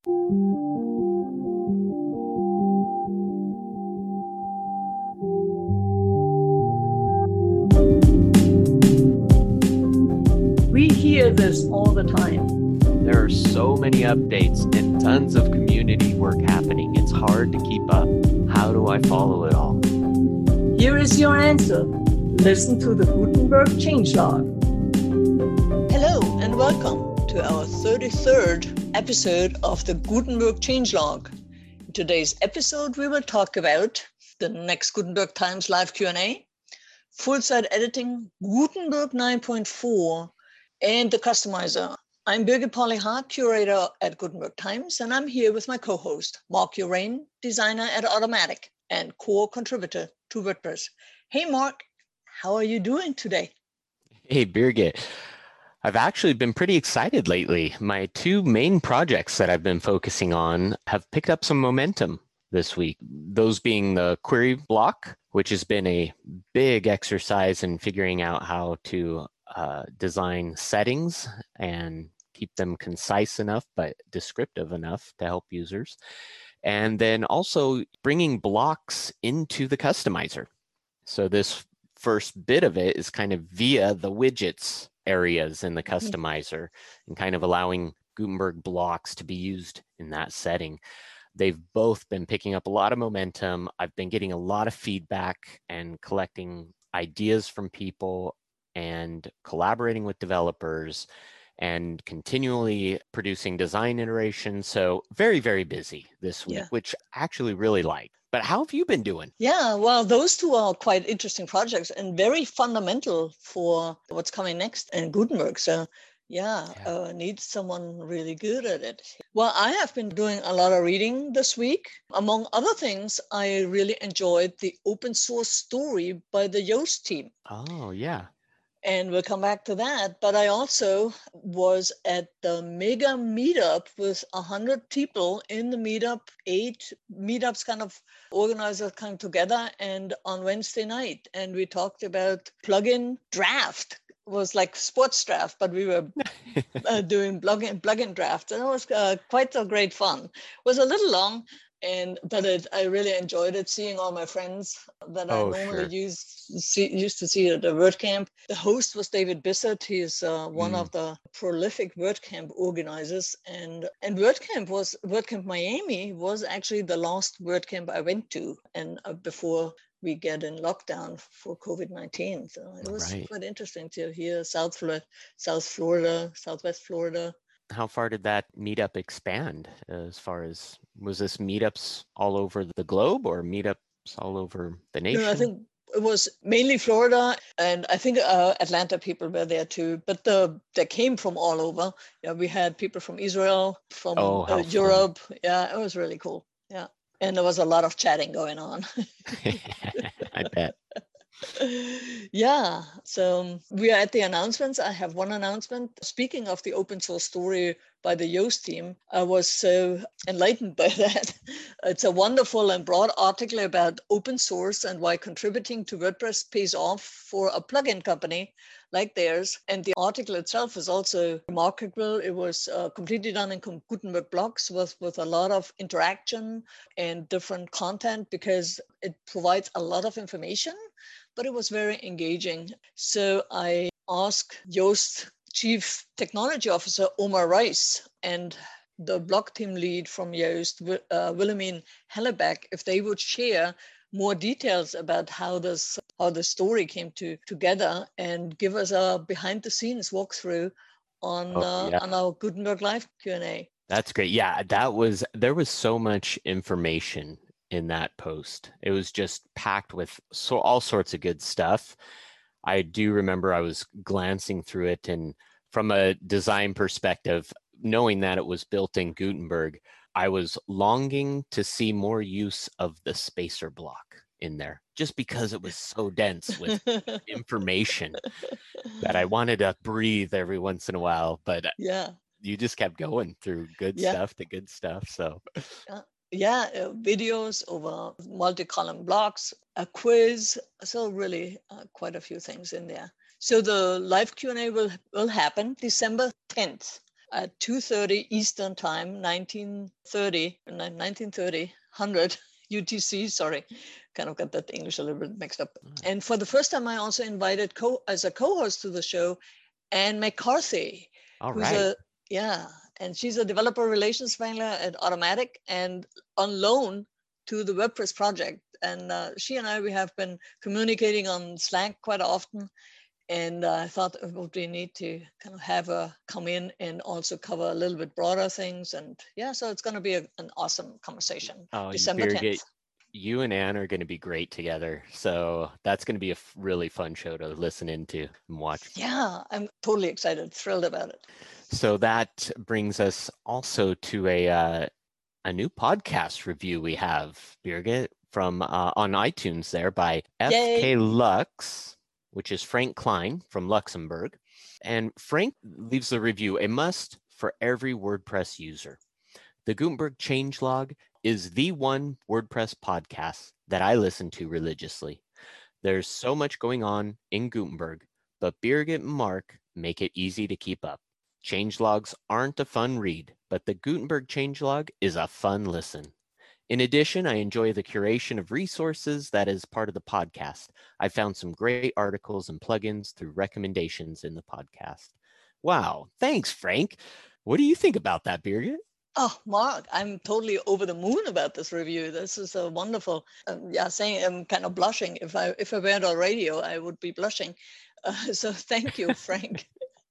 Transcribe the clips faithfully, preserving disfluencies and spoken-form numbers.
We hear this all the time. There are so many updates and tons of community work happening. It's hard to keep up. How do I follow it all? Here is your answer. Listen to the Gutenberg Changelog. Hello and welcome to our thirty-third episode of the Gutenberg Changelog. In today's episode, we will talk about the next Gutenberg Times live Q and A, full site editing, Gutenberg nine point four, and the customizer. I'm Birgit Pauli-Hart, curator at Gutenberg Times, and I'm here with my co-host, Mark Urain, designer at Automattic and core contributor to WordPress. Hey, Mark, how are you doing today? Hey, Birgit. I've actually been pretty excited lately. My two main projects that I've been focusing on have picked up some momentum this week. Those being the query block, which has been a big exercise in figuring out how to uh, design settings and keep them concise enough but descriptive enough to help users. And then also bringing blocks into the customizer. So this first bit of it is kind of via the widgets areas in the customizer and kind of allowing Gutenberg blocks to be used in that setting. They've both been picking up a lot of momentum. I've been getting a lot of feedback and collecting ideas from people and collaborating with developers and continually producing design iterations. So very, very busy this week, yeah. Which I actually really like. But how have you been doing? Yeah, well, those two are quite interesting projects and very fundamental for what's coming next in Gutenberg. So yeah, yeah. Uh, needs someone really good at it. Well, I have been doing a lot of reading this week. Among other things, I really enjoyed the open source story by the Yoast team. Oh, yeah. And we'll come back to that. But I also was at the mega meetup with one hundred people in the meetup, eight meetups kind of organizers come together and on Wednesday night. And we talked about plugin draft. It was like sports draft, but we were uh, doing plugin, plugin draft. And it was uh, quite a great fun. It was a little long. And but it, I really enjoyed it, seeing all my friends that oh, I normally sure. use see, used to see at the WordCamp. The host was David Bissett. He is uh, one mm. of the prolific WordCamp organizers, and and WordCamp was WordCamp Miami was actually the last WordCamp I went to, and uh, before we get in lockdown for COVID nineteen. So it was right. quite interesting to hear South Florida, South Florida, Southwest Florida. How far did that meetup expand as far as, was this meetups all over the globe or meetups all over the nation? No, I think it was mainly Florida, and I think uh, Atlanta people were there too, but the they came from all over. Yeah, we had people from Israel, from oh, uh, Europe. Yeah, it was really cool. Yeah, and there was a lot of chatting going on. I bet. Yeah, so we are at the announcements. I have one announcement. Speaking of the open source story by the Yoast team, I was so enlightened by that. It's a wonderful and broad article about open source and why contributing to WordPress pays off for a plugin company like theirs. And the article itself is also remarkable. It was uh, completely done in Gutenberg blocks with, with a lot of interaction and different content because it provides a lot of information, but it was very engaging. So I asked Yoast Chief Technology Officer Omar Rice and the blog team lead from Yoast, uh, Wilhelmine Hellebeck, if they would share more details about how this how the story came to together and give us a behind the scenes walkthrough on oh, uh, yeah. on our Gutenberg Live Q and A. That's great. Yeah, that was there was so much information in that post. It was just packed with so all sorts of good stuff. I do remember I was glancing through it, and from a design perspective, knowing that it was built in Gutenberg, I was longing to see more use of the spacer block in there, just because it was so dense with information that I wanted to breathe every once in a while. But yeah, you just kept going through good yeah. stuff to good stuff. So yeah. Yeah, uh, videos over multi-column blocks, a quiz. So really uh, quite a few things in there. So the live Q and A will, will happen December tenth. at two thirty Eastern Time, nineteen thirty, nineteen thirty, one hundred U T C, sorry, kind of got that English a little bit mixed up. And for the first time, I also invited co as a co-host to the show, Anne McCarthy, All who's right. a, yeah, and she's a developer relations wrangler at Automattic and on loan to the WordPress project. And uh, she and I, we have been communicating on Slack quite often. And uh, I thought it would be neat to kind of have her come in and also cover a little bit broader things. And yeah, so it's going to be a, an awesome conversation. Oh, December Birgit, tenth. you and Anne are going to be great together. So that's going to be a f- really fun show to listen into and watch. Yeah, I'm totally excited, thrilled about it. So that brings us also to a uh, a new podcast review we have, Birgit, from uh, on iTunes there by F K Yay. Lux, which is Frank Klein from Luxembourg. And Frank leaves the review, a must for every WordPress user. The Gutenberg Changelog is the one WordPress podcast that I listen to religiously. There's so much going on in Gutenberg, but Birgit and Mark make it easy to keep up. Changelogs aren't a fun read, but the Gutenberg Changelog is a fun listen. In addition, I enjoy the curation of resources that is part of the podcast. I found some great articles and plugins through recommendations in the podcast. Wow, thanks, Frank. What do you think about that, Birgit? Oh, Mark, I'm totally over the moon about this review. This is a wonderful, um, yeah, saying I'm kind of blushing. If I if I weren't on radio, I would be blushing. Uh, so thank you, Frank.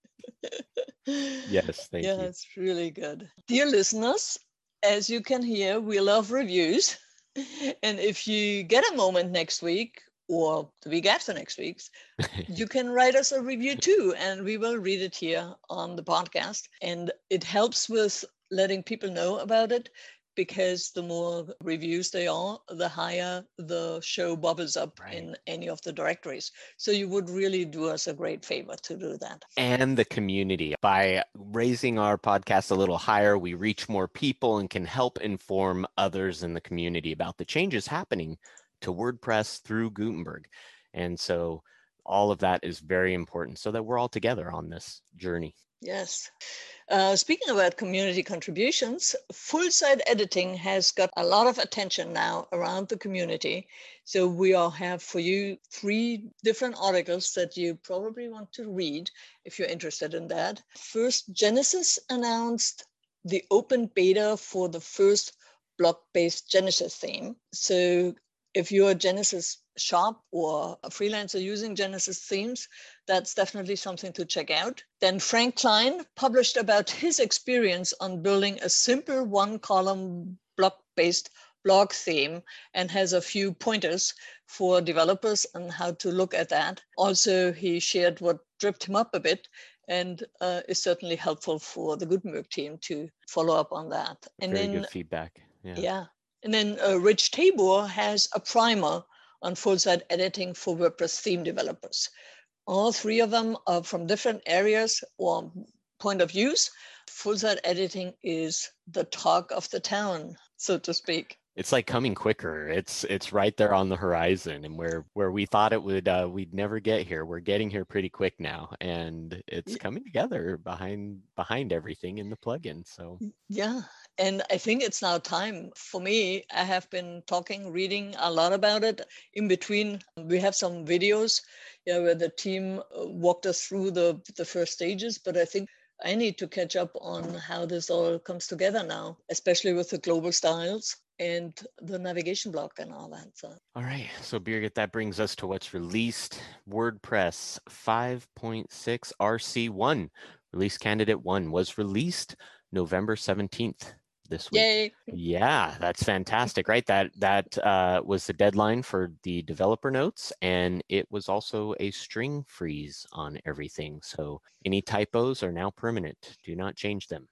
Yes, thank yeah, you. it's really good. Dear listeners, as you can hear, we love reviews. And if you get a moment next week or the week after next week's, you can write us a review too, and we will read it here on the podcast. And it helps with letting people know about it, because the more reviews they are, the higher the show bubbles up Right. in any of the directories. So you would really do us a great favor to do that. And the community. By raising our podcast a little higher, we reach more people and can help inform others in the community about the changes happening to WordPress through Gutenberg. And so all of that is very important so that we're all together on this journey. Yes. Uh, speaking about community contributions, full site editing has got a lot of attention now around the community. So we all have for you three different articles that you probably want to read if you're interested in that. First, Genesis announced the open beta for the first block-based Genesis theme. So if you're a Genesis shop or a freelancer using Genesis themes, that's definitely something to check out. Then Frank Klein published about his experience on building a simple one-column block-based blog theme and has a few pointers for developers on how to look at that. Also, he shared what tripped him up a bit and uh, is certainly helpful for the Gutenberg team to follow up on that. And Very then, good feedback. Yeah. yeah. And then uh, Rich Tabor has a primer on full site editing for WordPress theme developers. All three of them are from different areas or point of views. Full site editing is the talk of the town, so to speak. It's like coming quicker. It's it's right there on the horizon, and where where we thought it would, uh, we'd never get here. We're getting here pretty quick now, and it's coming together behind behind everything in the plugin. So yeah, and I think it's now time for me. I have been talking, reading a lot about it. In between, we have some videos, yeah, where the team walked us through the the first stages. But I think I need to catch up on how this all comes together now, especially with the global styles and the navigation block and all that. So. All right, so Birgit, that brings us to what's released. WordPress five point six R C one, release candidate one, was released November seventeenth this week. Yay. Yeah, that's fantastic, right? That that uh, was the deadline for the developer notes, and it was also a string freeze on everything. So any typos are now permanent. Do not change them.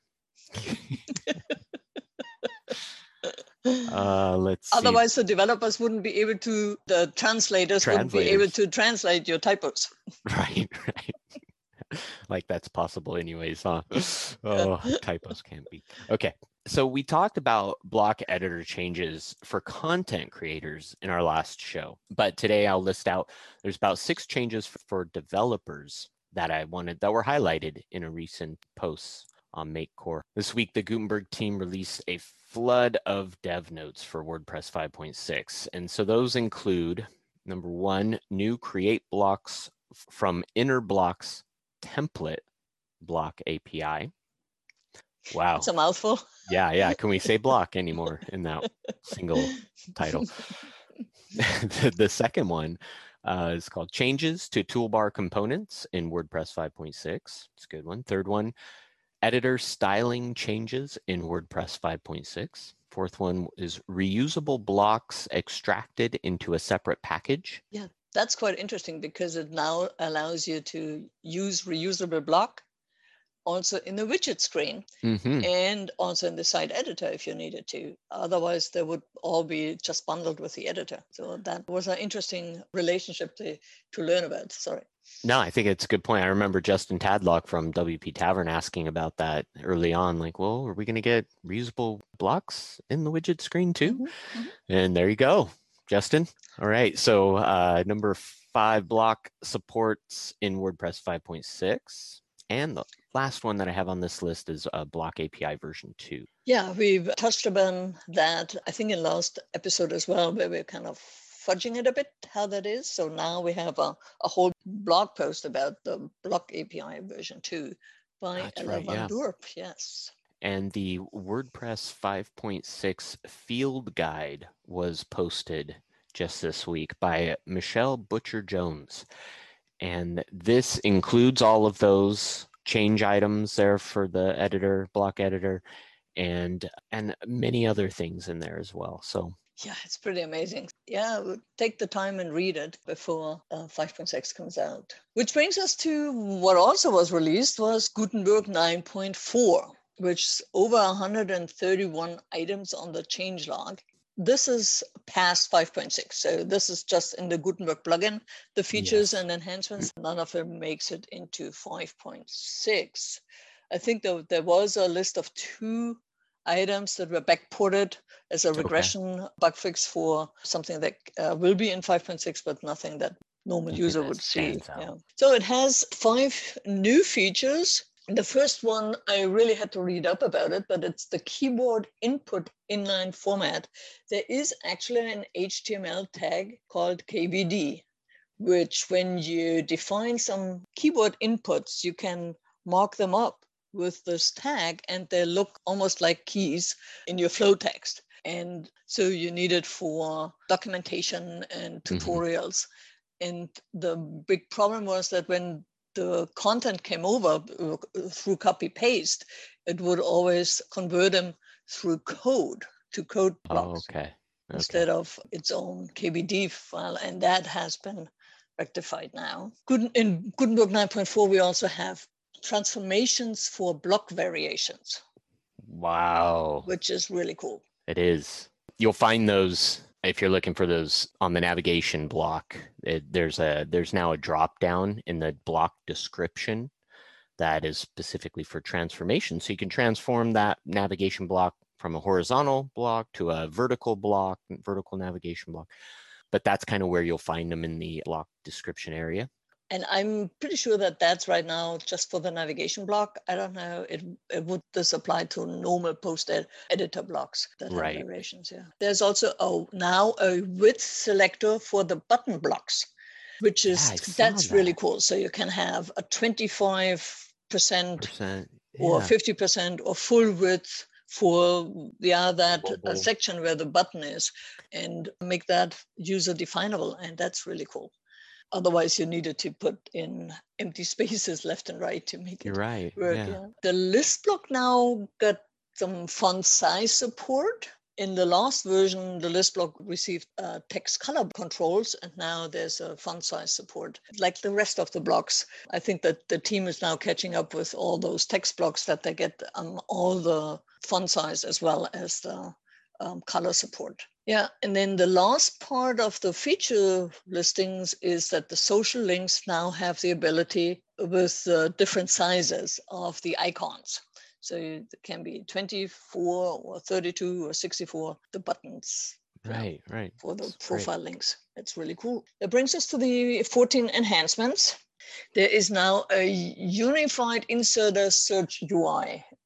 Uh, let's see. Otherwise, the developers wouldn't be able to, the translators, translators wouldn't be able to translate your typos. Right, right. Like that's possible anyways, huh? Oh, typos can't be. Okay, so we talked about block editor changes for content creators in our last show, but today I'll list out, there's about six changes for developers that I wanted, that were highlighted in a recent post on MakeCore. This week, the Gutenberg team released a flood of dev notes for WordPress five point six. And so those include, number one, new create blocks from inner blocks template block A P I. Wow. It's a mouthful. Yeah, yeah. Can we say block anymore in that single title? the, the second one uh, is called changes to toolbar components in WordPress five point six. It's a good one. Third one, editor styling changes in WordPress five point six. Fourth one is reusable blocks extracted into a separate package. Yeah, that's quite interesting because it now allows you to use reusable block also in the widget screen Mm-hmm. and also in the site editor if you needed to. Otherwise, they would all be just bundled with the editor. So that was an interesting relationship to, to learn about. Sorry. No, I think it's a good point. I remember Justin Tadlock from W P Tavern asking about that early on. Like, well, are we going to get reusable blocks in the widget screen too? Mm-hmm, mm-hmm. And there you go, Justin. All right. So uh, number five, block supports in WordPress five point six. And the last one that I have on this list is uh, Block A P I version two. Yeah, we've touched upon that, I think, in last episode as well, where we're kind of fudging it a bit, how that is. So now we have a, a whole blog post about the Block A P I version two by That's Ella right, van yeah. Dorp. Yes. And the WordPress five point six field guide was posted just this week by Michelle Butcher-Jones. And this includes all of those change items there for the editor, block editor, and and many other things in there as well. So yeah, it's pretty amazing. Yeah, take the time and read it before uh, five point six comes out. Which brings us to what also was released was Gutenberg nine point four, which is over one hundred thirty-one items on the changelog. This is past five point six. So this is just in the Gutenberg plugin, the features yes. and enhancements. None of them makes it into five point six. I think there, there was a list of two items that were backported as a regression okay. bug fix for something that uh, will be in five point six, but nothing that normal user would see. Yeah. So it has five new features. The first one, I really had to read up about it, but it's the keyboard input inline format. There is actually an H T M L tag called K B D, which when you define some keyboard inputs, you can mark them up with this tag and they look almost like keys in your flow text. And so you need it for documentation and tutorials. Mm-hmm. And the big problem was that when the content came over through copy paste, it would always convert them through code to code blocks. Oh, okay. Okay. Instead of its own K B D file. And that has been rectified now. In Gutenberg nine point four, we also have transformations for block variations. Wow. Which is really cool. It is. You'll find those if you're looking for those on the navigation block. It, there's a there's now a drop down in the block description that is specifically for transformation. So you can transform that navigation block from a horizontal block to a vertical block, vertical navigation block. But that's kind of where you'll find them in the block description area. And I'm pretty sure that that's right now just for the navigation block. I don't know. It, it would this apply to normal post ed- editor blocks that have right. variations. Yeah. There's also a, now a width selector for the button blocks, which is yeah, that's that. really cool. So you can have a twenty-five percent Percent, yeah. or fifty percent or full width for yeah that uh, section where the button is, and make that user definable. And that's really cool. Otherwise, you needed to put in empty spaces left and right to make You're it right. work. Yeah. Yeah. The list block now got some font size support. In the last version, the list block received uh, text color controls, and now there's a font size support. Like the rest of the blocks, I think that the team is now catching up with all those text blocks that they get um, all the font size as well as the um, color support. Yeah, and then the last part of the feature listings is that the social links now have the ability with uh, different sizes of the icons. So it can be twenty-four or thirty-two or sixty-four, the buttons. Right, yeah, right. For the That's profile great. links. That's really cool. That brings us to the fourteen enhancements. There is now a unified inserter search U I,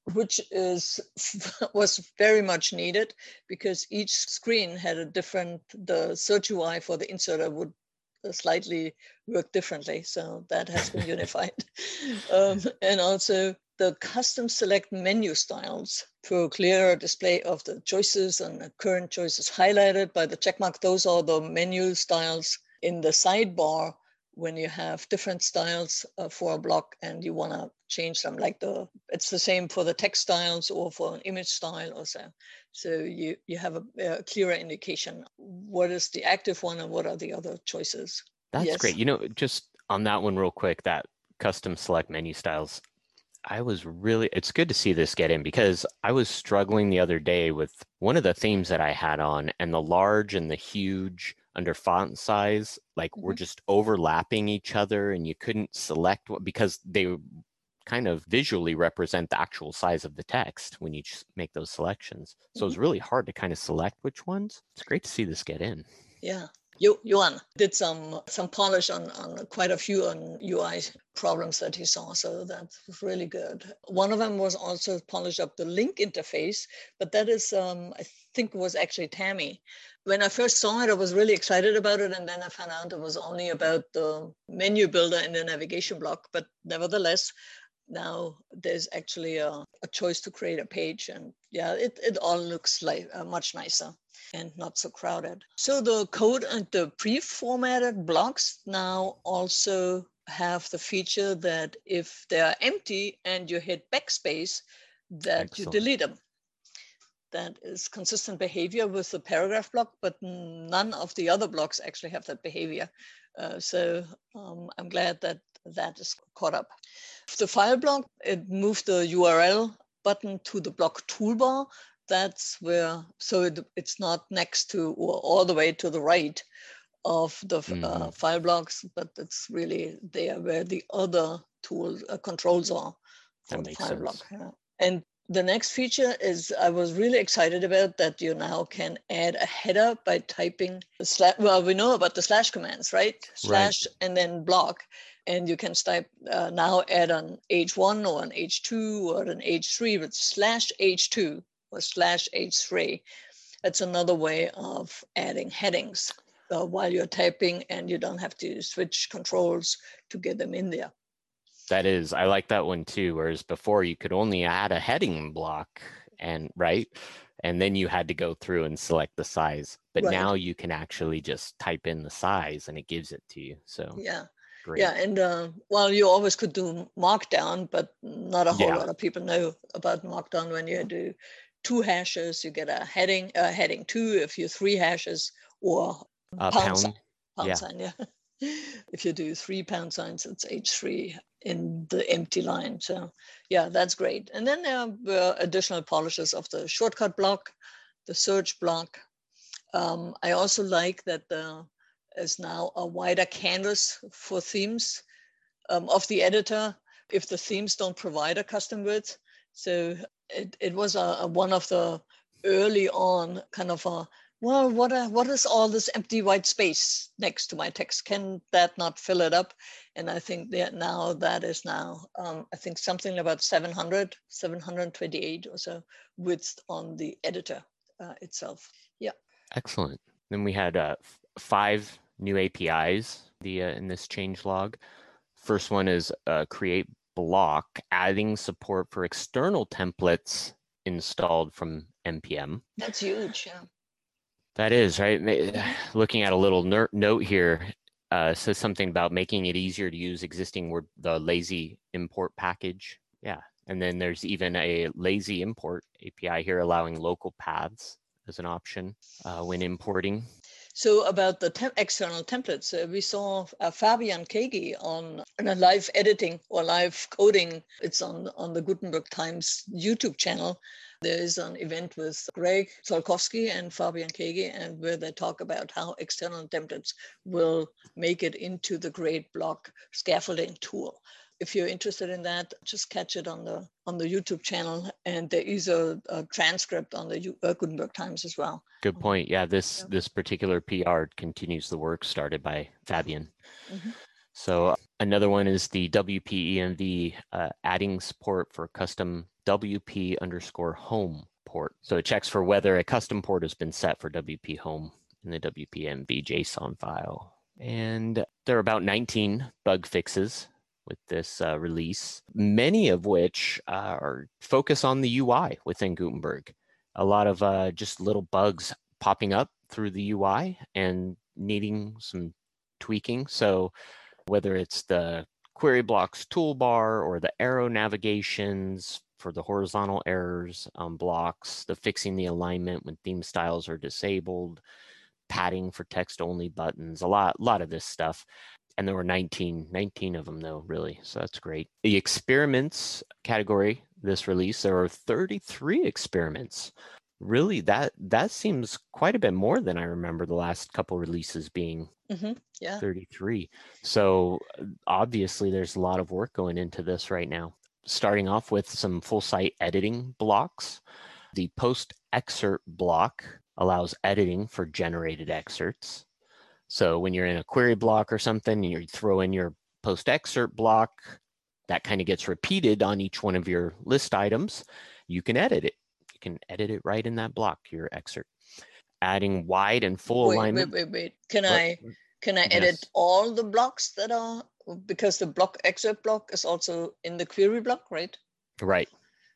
which is was very much needed because each screen had a different, the search U I for the inserter would slightly work differently. So that has been unified. Um, and also the custom select menu styles for clearer display of the choices and the current choices highlighted by the checkmark. Those are the menu styles in the sidebar when you have different styles uh, for a block and you want to change them, like the, it's the same for the text styles or for an image style or so. So you, you have a, a clearer indication what is the active one and what are the other choices. That's Yes. great. You know, just on that one real quick, that custom select menu styles, I was really, it's good to see this get in because I was struggling the other day with one of the themes that I had on, and the large and the huge under font size, like mm-hmm. were just overlapping each other, and you couldn't select what, because they kind of visually represent the actual size of the text when you make those selections. So mm-hmm. it's really hard to kind of select which ones. It's great to see this get in. Yeah. Jo- Johan did some some polish on, on quite a few on U I problems that he saw, so that was really good. One of them was also polish up the link interface, but that is, um, I think it was actually Tammy. When I first saw it, I was really excited about it, and then I found out it was only about the menu builder in the navigation block, but nevertheless, now there's actually a, a choice to create a page, and yeah, it, it all looks like uh, much nicer and not so crowded. So the code and the pre-formatted blocks now also have the feature that if they are empty and you hit backspace, that Excellent. You delete them. That is consistent behavior with the paragraph block, but none of the other blocks actually have that behavior. Uh, so um, I'm glad that that is caught up. The file block, it moved the U R L button to the block toolbar. That's where, so it, it's not next to or all the way to the right of the mm-hmm. uh, file blocks, but it's really there where the other tool uh, controls are for that the file sense. Block. Yeah. And the next feature is I was really excited about that you now can add a header by typing the slash. Well, we know about the slash commands, right? Slash right. and then block. And you can type uh, now add an H one or an H two or an H three with slash H two or slash H three. That's another way of adding headings uh, while you're typing, and you don't have to switch controls to get them in there. That is, I like that one too. Whereas before you could only add a heading block and right. And then you had to go through and select the size, but right. now you can actually just type in the size and it gives it to you. So yeah. Great. Yeah, and uh, well, you always could do Markdown, but not a whole yeah. lot of people know about Markdown. When you do two hashes, you get a heading, uh, heading two. If you three hashes, or uh, pound, pound sign, pound yeah. sign, yeah. If you do three pound signs, it's H three in the empty line. So yeah, that's great. And then there were additional polishes of the shortcut block, the search block. Um, I also like that the is now a wider canvas for themes um, of the editor if the themes don't provide a custom width. So it, it was a, a one of the early on kind of a, well, what a, what is all this empty white space next to my text? Can that not fill it up? And I think that now that is now, um, I think something about seven hundred, seven hundred twenty-eight or so width on the editor uh, itself. Yeah. Excellent. Then we had uh, five new A P Is the, uh, in this change log. First one is uh, create block, adding support for external templates installed from N P M. That's huge, yeah. That is, right? Looking at a little ner- note here, uh, says something about making it easier to use existing word, the lazy import package. Yeah, and then there's even a lazy import A P I here allowing local paths as an option uh, when importing. So about the tem- external templates, uh, we saw uh, Fabian Kegi on, on a live editing or live coding. It's on, on the Gutenberg Times YouTube channel. There is an event with Greg Tzolkowski and Fabian Kegi, and where they talk about how external templates will make it into the Great Block scaffolding tool. If you're interested in that, just catch it on the on the YouTube channel, and there is a, a transcript on the uh, Gutenberg Times as well. Good point. Yeah, this yeah. this particular P R continues the work started by Fabian. Mm-hmm. So uh, another one is the W P E N V uh, adding support for custom W P underscore home port. So it checks for whether a custom port has been set for W P home in the W P M V JSON file. And there are about nineteen bug fixes with this uh, release, many of which uh, are focus on the U I within Gutenberg. A lot of uh, just little bugs popping up through the U I and needing some tweaking. So whether it's the query blocks toolbar or the arrow navigations for the horizontal errors on blocks, the fixing the alignment when theme styles are disabled, padding for text only buttons, a lot, lot of this stuff. And there were nineteen, nineteen of them though, really. So that's great. The experiments category, this release, there are thirty-three experiments. Really, that that seems quite a bit more than I remember the last couple releases being. Mm-hmm. Yeah. thirty-three. So obviously there's a lot of work going into this right now. Starting off with some full site editing blocks. The post excerpt block allows editing for generated excerpts. So when you're in a query block or something, and you throw in your post excerpt block, that kind of gets repeated on each one of your list items. You can edit it. You can edit it right in that block, your excerpt. Adding wide and full wait, alignment. Wait, wait, wait. Can what? I can I Yes. edit all the blocks that are, because the block excerpt block is also in the query block, right? Right.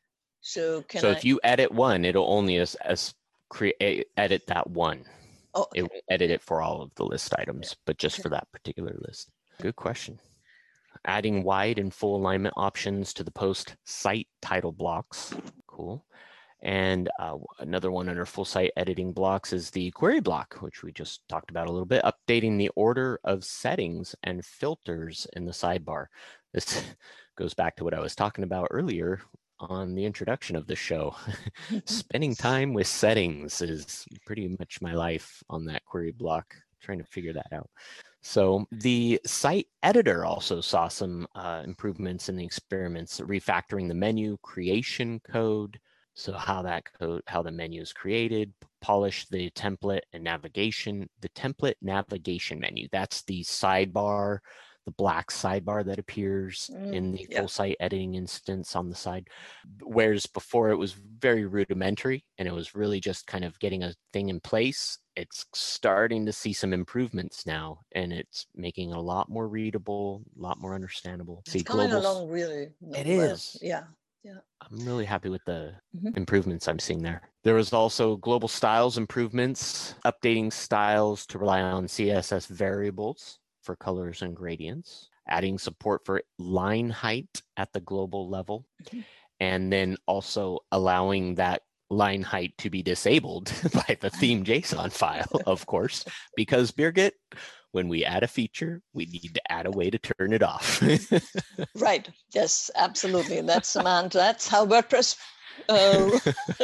So can so I? if you edit one, it'll only as, as create edit that one. Oh, It okay. will edit it for all of the list items, but just Okay. for that particular list. Good question. Adding wide and full alignment options to the post site title blocks. Cool. And uh, another one under full site editing blocks is the query block, which we just talked about a little bit, updating the order of settings and filters in the sidebar. This goes back to what I was talking about earlier on the introduction of the show. Spending time with settings is pretty much my life on that query block, trying to figure that out. So the site editor also saw some uh, improvements in the experiments, refactoring the menu creation code. So how that code, how the menu is created, polish the template and navigation, the template navigation menu. That's the sidebar, the black sidebar that appears Mm, in the yeah. full site editing instance on the side. Whereas before it was very rudimentary and it was really just kind of getting a thing in place. It's starting to see some improvements now, and it's making it a lot more readable, a lot more understandable. It's See, coming global, along really it well. is. Yeah. Yeah. I'm really happy with the Mhm. improvements I'm seeing there. There was also global styles improvements, updating styles to rely on C S S variables for colors and gradients, adding support for line height at the global level, Mhm. and then also allowing that line height to be disabled by the theme JSON file, of course, because Birgit, when we add a feature, we need to add a way to turn it off. Right. Yes, absolutely. That's Samantha. That's how WordPress uh,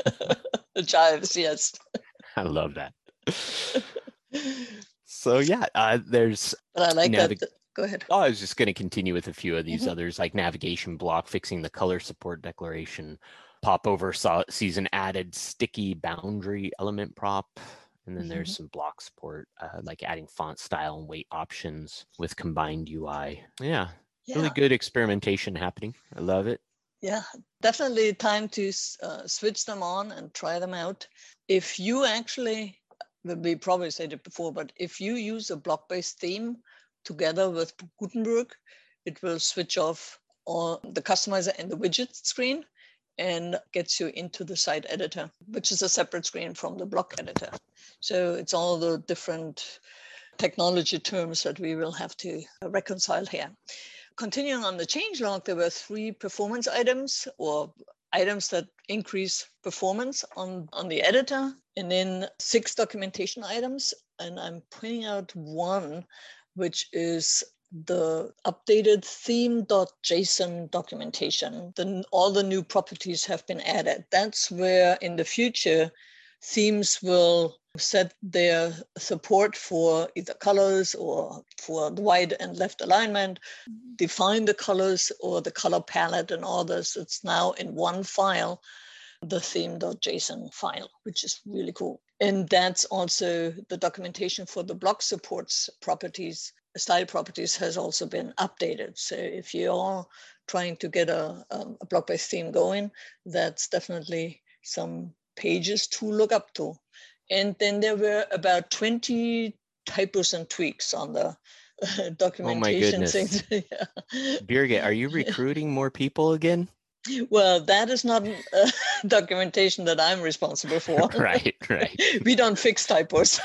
jives. Yes. I love that. So yeah, uh, there's But I like navig- that. Go ahead. Oh, I was just going to continue with a few of these Mhm. others, like navigation block, fixing the color support declaration, popover saw season added sticky boundary element prop. And then there's Mhm. some block support, uh, like adding font style and weight options with combined U I. Yeah, really Yeah. good experimentation happening. I love it. Yeah, definitely time to uh, switch them on and try them out. If you actually, we probably said it before, but if you use a block-based theme together with Gutenberg, it will switch off all the customizer and the widget screen and gets you into the site editor, which is a separate screen from the block editor. So it's all the different technology terms that we will have to reconcile here. Continuing on the changelog, there were three performance items or items that increase performance on, on the editor, and then six documentation items. And I'm pointing out one, which is the updated theme.json documentation. Then all the new properties have been added. That's where in the future, themes will set their support for either colors or for the right and left alignment, define the colors or the color palette and all this. It's now in one file, the theme.json file, which is really cool. And that's also the documentation for the block supports properties style properties has also been updated. So if you are trying to get a, a block-based theme going, that's definitely some pages to look up to. And then there were about twenty typos and tweaks on the uh, documentation. Oh my goodness. Yeah. Birgit, are you recruiting more people again? Well, that is not uh, documentation that I'm responsible for. Right, right. We don't fix typos.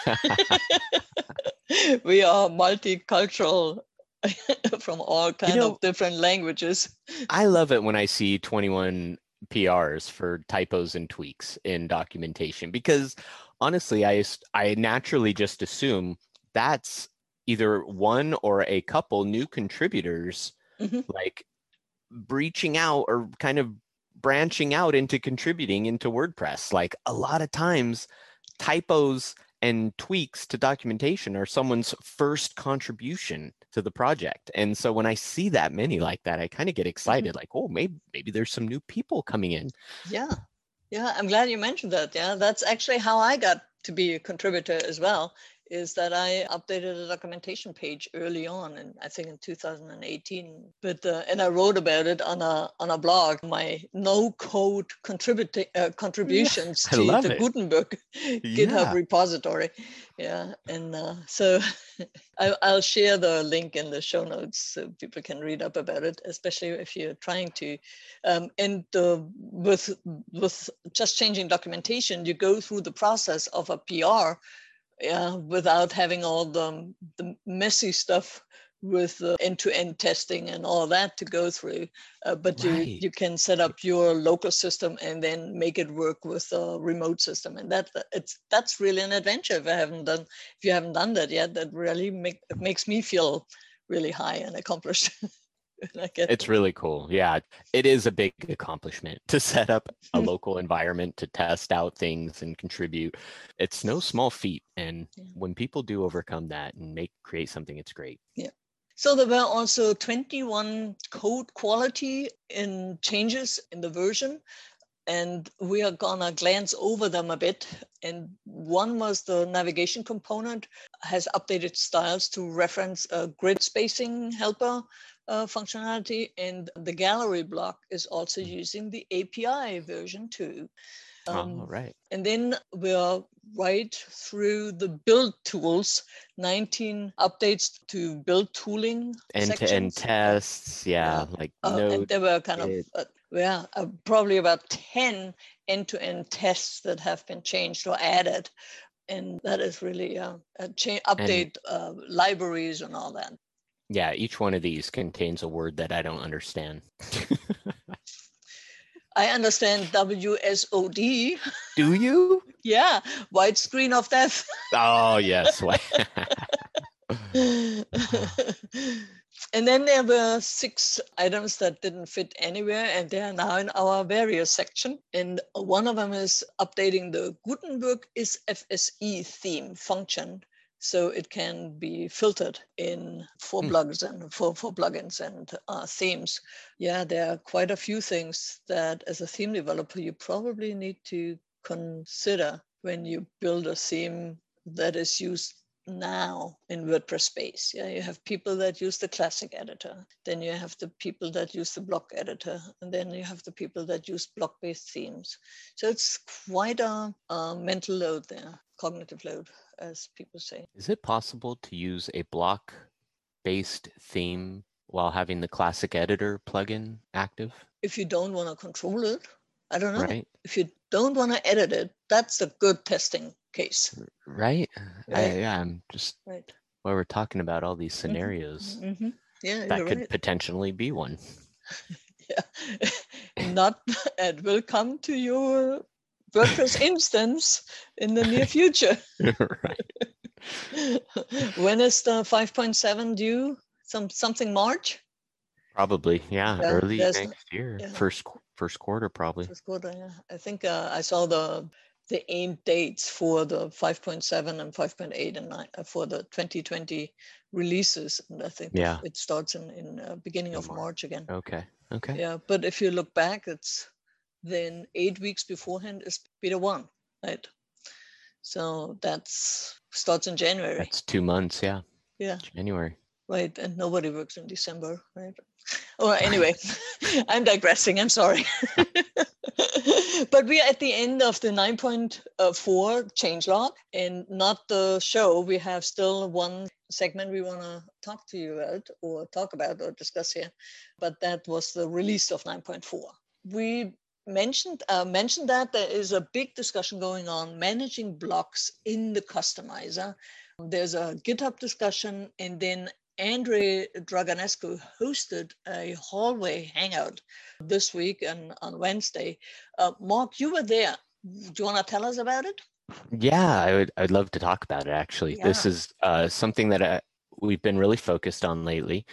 We are multicultural from all kind you know, of different languages. I love it when I see twenty-one P Rs for typos and tweaks in documentation, because honestly, I, I naturally just assume that's either one or a couple new contributors, mm-hmm. like breaching out or kind of branching out into contributing into WordPress. Like a lot of times, typos and tweaks to documentation are someone's first contribution to the project. And so when I see that many like that, I kind of get excited, mm-hmm. like, oh, maybe maybe there's some new people coming in. Yeah. Yeah, I'm glad you mentioned that. Yeah, that's actually how I got to be a contributor as well, is that I updated a documentation page early on, and I think in two thousand eighteen. But uh, and I wrote about it on a on a blog, my no code contributing uh, contributions yeah, to the it. Gutenberg GitHub yeah. repository. Yeah, and uh, so I, I'll share the link in the show notes so people can read up about it, especially if you're trying to. Um, and uh, with with just changing documentation, you go through the process of a P R. Yeah, without having all the, the messy stuff with uh, end-to-end testing and all that to go through. Uh, but right. you, you can set up your local system and then make it work with a remote system. And that it's that's really an adventure. If I haven't done, if you haven't done that yet, that really make, it makes me feel really high and accomplished. It's really cool. Yeah, it is a big accomplishment to set up a local environment to test out things and contribute. It's no small feat. And yeah. when people do overcome that and make create something, it's great. Yeah. So there were also twenty-one code quality in changes in the version. And we are gonna glance over them a bit. And one was the navigation component has updated styles to reference a grid spacing helper uh, functionality. And the gallery block is also using the A P I version two. Um, oh, right. And then we're right through the build tools, nineteen updates to build tooling end-to-end tests. Yeah, yeah. like uh, Node, and there were kind it, of, uh, yeah, uh, probably about ten end-to-end tests that have been changed or added. And that is really uh, a cha- update and, uh, libraries and all that. Yeah, each one of these contains a word that I don't understand. I understand W S O D. Do you? Yeah, white screen of death. Oh, yes. And then there were six items that didn't fit anywhere, and they are now in our various section. And one of them is updating the Gutenberg is F S E theme function, so it can be filtered in for hmm. plugs and for, for plugins and uh, themes. Yeah, there are quite a few things that as a theme developer, you probably need to consider when you build a theme that is used now in WordPress space. Yeah, you have people that use the classic editor. Then you have the people that use the block editor. And then you have the people that use block-based themes. So it's quite a, a mental load there, cognitive load, as people say. Is it possible to use a block-based theme while having the classic editor plugin active? If you don't want to control it, I don't know. Right. If you don't want to edit it, that's a good testing case. Right. Right. I, yeah, I'm just right. while we're talking about all these scenarios, mm-hmm. yeah, that could right. potentially be one. Yeah, not it will come to your WordPress instance in the near future. Right. When is the five point seven due? Some something March? Probably, yeah, yeah early next year, yeah. first first quarter probably. First quarter, yeah. I think uh, I saw the the aim dates for the five point seven and five point eight and nine uh, for the twenty twenty releases, and I think yeah. it starts in in uh, beginning of March. March again. Okay, okay. Yeah, but if you look back, it's then eight weeks beforehand is beta one, right? So that's starts in January. That's two months, yeah. Yeah. January. right? And nobody works in December, right? Or anyway, I'm digressing. I'm sorry. But we are at the end of the nine point four changelog and not the show. We have still one segment we want to talk to you about or talk about or discuss here. But that was the release of nine point four. We mentioned uh, mentioned that there is a big discussion going on managing blocks in the customizer. There's a GitHub discussion, and then Andre Draganescu hosted a hallway hangout this week and on Wednesday. Uh, Mark, you were there. Do you want to tell us about it? Yeah, I would. I'd love to talk about it. Actually, Yeah. this is uh, something that uh, we've been really focused on lately,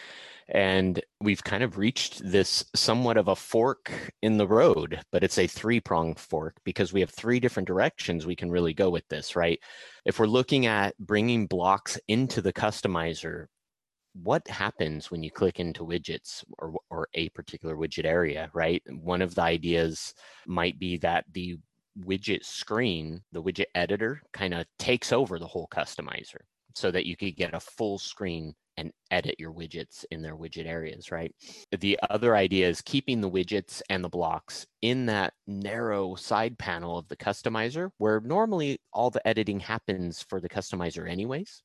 and we've kind of reached this somewhat of a fork in the road, but it's a three-pronged fork because we have three different directions we can really go with this, right? If we're looking at bringing blocks into the customizer, what happens when you click into widgets or, or a particular widget area, right? One of the ideas might be that the widget screen, the widget editor, kind of takes over the whole customizer so that you could get a full screen and edit your widgets in their widget areas, right? The other idea is keeping the widgets and the blocks in that narrow side panel of the customizer where normally all the editing happens for the customizer anyways.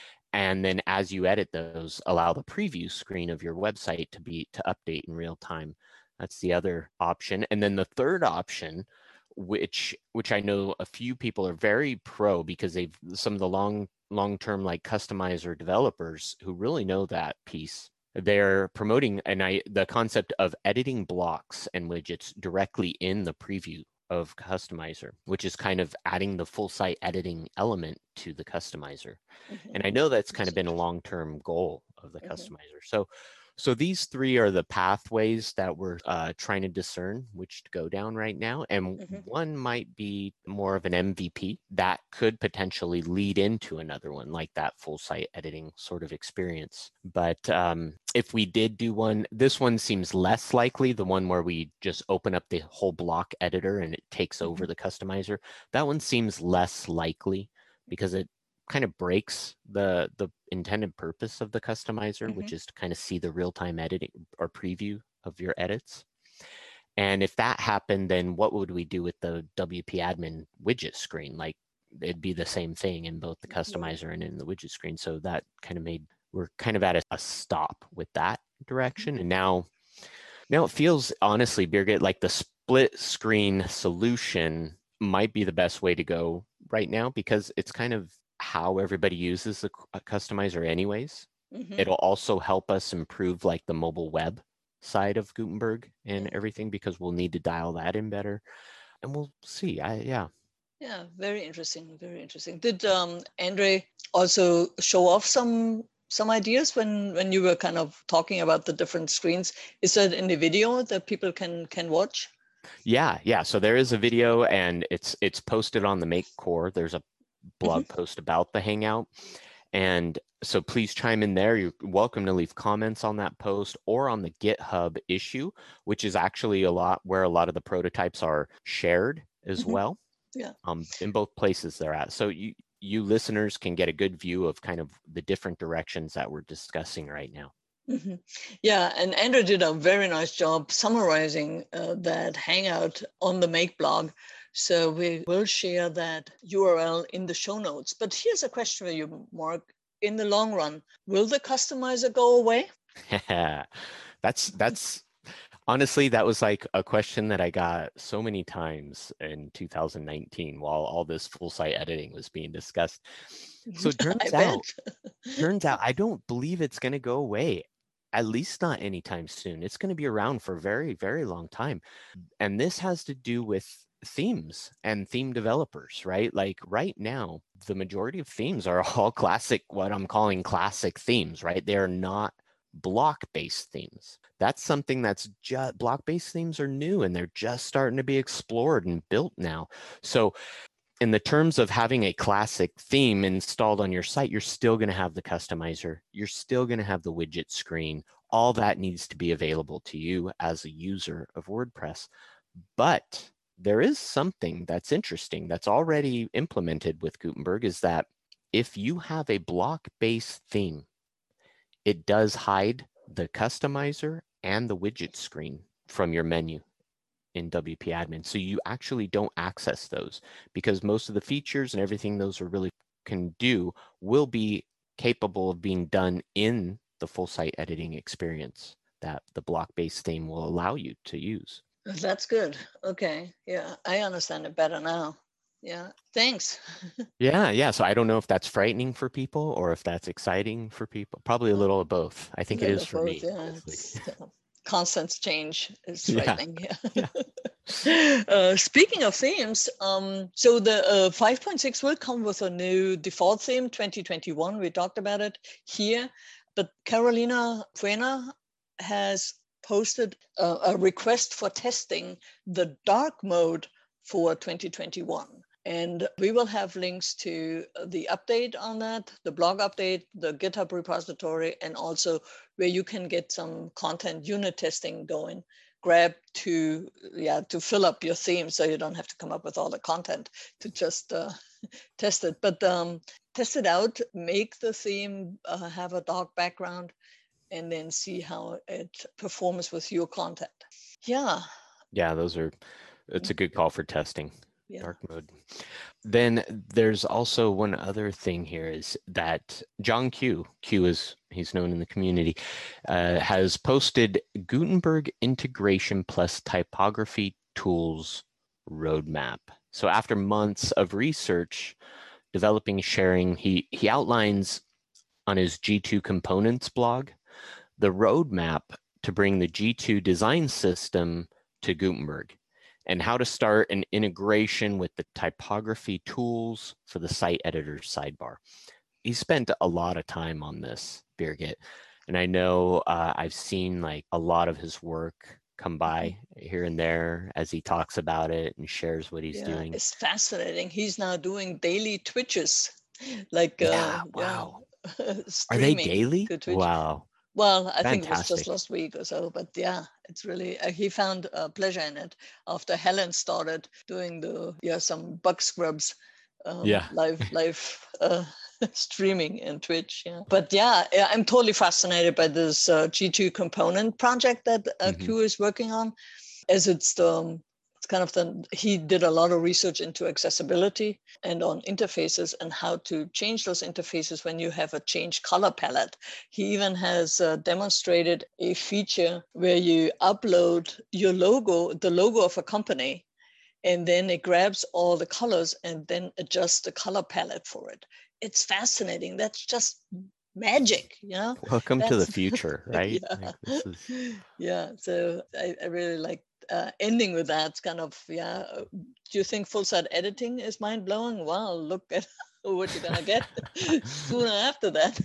And then as you edit those, allow the preview screen of your website to be to update in real time. That's the other option. And then the third option, which which I know a few people are very pro because they've some of the long long-term like customizer developers who really know that piece. They're promoting and I the concept of editing blocks and widgets directly in the preview of customizer, which is kind of adding the full site editing element to the customizer. Mm-hmm. And I know that's kind of been a long-term goal of the mm-hmm. customizer. So, so these three are the pathways that we're uh, trying to discern which to go down right now. And mm-hmm. one might be more of an M V P that could potentially lead into another one, like that full site editing sort of experience. But um, if we did do one, this one seems less likely, the one where we just open up the whole block editor and it takes mm-hmm. over the customizer. That one seems less likely because it kind of breaks the the intended purpose of the customizer, mm-hmm. which is to kind of see the real-time editing or preview of your edits. And if that happened, then what would we do with the W P admin widget screen? Like it'd be the same thing in both the customizer and in the widget screen. So that kind of made, we're kind of at a, a stop with that direction. And now, now it feels honestly, Birgit, like the split screen solution might be the best way to go right now because it's kind of how everybody uses the customizer anyways. Mm-hmm. It'll also help us improve like the mobile web side of Gutenberg and everything because we'll need to dial that in better and we'll see. I yeah. Yeah, very interesting, very interesting. Did um, Andre also show off some some ideas when when you were kind of talking about the different screens? Is that in the video that people can can watch? Yeah, yeah. So there is a video and it's it's posted on the Make Core. There's a blog mm-hmm. post about the Hangout. And so please chime in there. You're welcome to leave comments on that post or on the GitHub issue, which is actually a lot where a lot of the prototypes are shared as mm-hmm. well. Yeah. Um, in both places they're at. So you, you listeners can get a good view of kind of the different directions that we're discussing right now. Mm-hmm. Yeah, and Andrew did a very nice job summarizing uh, that Hangout on the Make blog. So we will share that U R L in the show notes. But here's a question for you, Mark. In the long run, will the customizer go away? that's that's honestly, that was like a question that I got so many times in two thousand nineteen while all this full site editing was being discussed. So it turns out, turns out I don't believe it's going to go away. At least not anytime soon. It's going to be around for a very, very long time. And this has to do with themes and theme developers, right? Like right now, the majority of themes are all classic, what I'm calling classic themes, right? They are not block-based themes. That's something that's just, block-based themes are new and they're just starting to be explored and built now. So in the terms of having a classic theme installed on your site, you're still going to have the customizer. You're still going to have the widget screen. All that needs to be available to you as a user of WordPress. But there is something that's interesting that's already implemented with Gutenberg is that if you have a block-based theme, it does hide the customizer and the widget screen from your menu in W P Admin. So you actually don't access those, because most of the features and everything those are really can do will be capable of being done in the full site editing experience that the block-based theme will allow you to use. That's good. Okay. Yeah, I understand it better now. Yeah, thanks. Yeah, yeah. So I don't know if that's frightening for people or if that's exciting for people. Probably a little of both. I think it is for me. Yeah, it's, uh, constant change is frightening. Yeah. Yeah. Yeah. uh, speaking of themes, um, so the uh, five point six will come with a new default theme, twenty twenty-one. We talked about it here, but Carolina Fuena has posted a, a request for testing the dark mode for twenty twenty-one. And we will have links to the update on that, the blog update, the GitHub repository, and also where you can get some content unit testing going. Grab to, yeah, to fill up your theme so you don't have to come up with all the content to just uh, test it. But um, test it out, make the theme uh, have a dark background, and then see how it performs with your content. Yeah. Yeah, those are, it's a good call for testing. Yeah. Dark mode. Then there's also one other thing here is that John Q, Q is, he's known in the community, uh, has posted Gutenberg integration plus typography tools roadmap. So after months of research, developing, sharing, he, he outlines on his G two Components blog the roadmap to bring the G two design system to Gutenberg, and how to start an integration with the typography tools for the site editor sidebar. He spent a lot of time on this, Birgit, and I know uh, I've seen like a lot of his work come by here and there as he talks about it and shares what he's yeah, doing. It's fascinating. He's now doing daily Twitches, like yeah, uh, wow. Yeah, Are they daily? to Twitch. Wow. Well, I Fantastic. think it was just last week or so, but yeah, it's really, uh, he found uh, pleasure in it after Helen started doing the, yeah, some bug scrubs, um, yeah. live, live uh, streaming in Twitch. Yeah. But yeah, I'm totally fascinated by this uh, G two component project that uh, Mm-hmm. Q is working on, as it's the, um, it's kind of the, he did a lot of research into accessibility and on interfaces and how to change those interfaces when you have a changed color palette. He even has uh, demonstrated a feature where you upload your logo, the logo of a company, and then it grabs all the colors and then adjusts the color palette for it. It's fascinating. That's just magic, you know? Welcome That's, to the future, right? Yeah. Like this is... yeah. So I, I really like uh, ending with that. It's kind of, yeah. Do you think full site editing is mind blowing? Well, look at what you're gonna get sooner after that.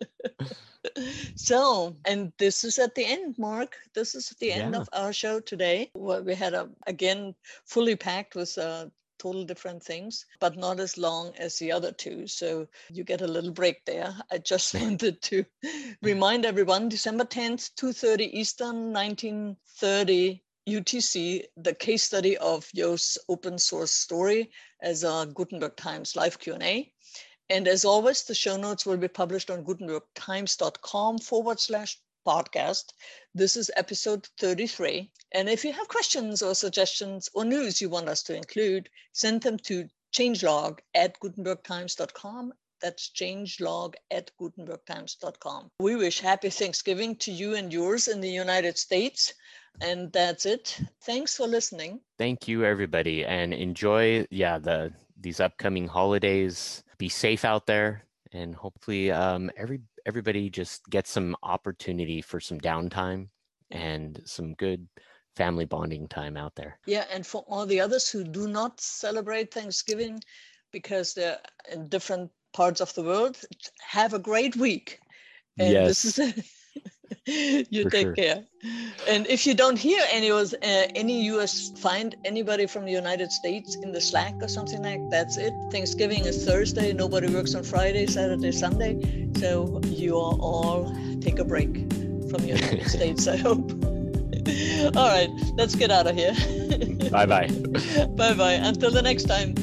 So, and this is at the end, Mark. This is the end Yeah. of our show today. Well, we had a again fully packed with uh, total different things, but not as long as the other two. So you get a little break there. I just wanted to remind everyone, December tenth, two thirty Eastern, nineteen thirty U T C, the case study of Yoast's open source story as a Gutenberg Times live Q and A. And as always, the show notes will be published on gutenbergtimes.com forward slash podcast. This is episode thirty-three. And if you have questions or suggestions or news you want us to include, send them to changelog at gutenbergtimes.com. That's changelog at gutenbergtimes.com. We wish happy Thanksgiving to you and yours in the United States. And that's it. Thanks for listening. Thank you, everybody, and enjoy, yeah, the these upcoming holidays. Be safe out there, and hopefully um, every everybody just gets some opportunity for some downtime and some good family bonding time out there. Yeah, and for all the others who do not celebrate Thanksgiving because they're in different parts of the world, have a great week. And yes. This is you For take sure. care. And if you don't hear any uh, any U S, find anybody from the United States in the Slack or something like that. That's it. Thanksgiving is Thursday. Nobody works on Friday, Saturday, Sunday. So you are all take a break from the United States, I hope. All right, let's get out of here. Bye-bye. Bye-bye. Until the next time.